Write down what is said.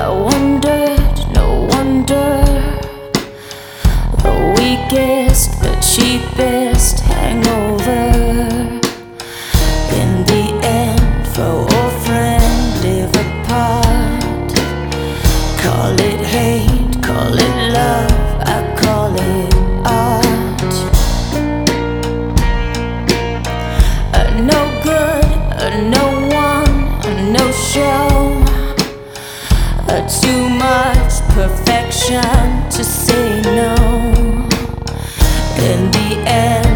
wondered, no wonder. The weakest, the cheapest hangover. In the end, foe or friend live apart. Call it hate, call it love, I call it art. No good, no one, no show. Too much perfection to say no. In the end